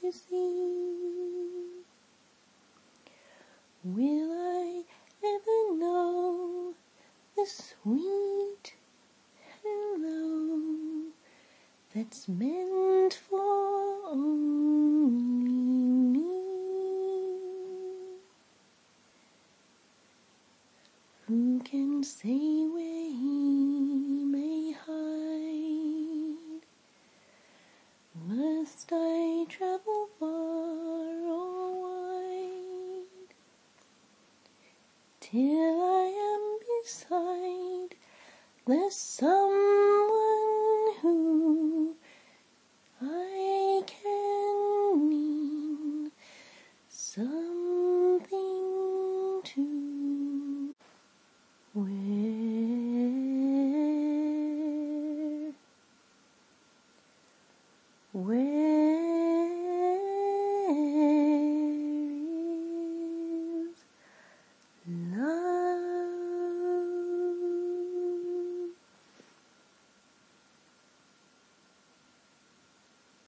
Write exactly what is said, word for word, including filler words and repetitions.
to see. Will I ever know the sweet hello that's meant for only me? Who can say where he may hide? Must I travel far or wide till I am beside the someone who I can mean something to? Where, where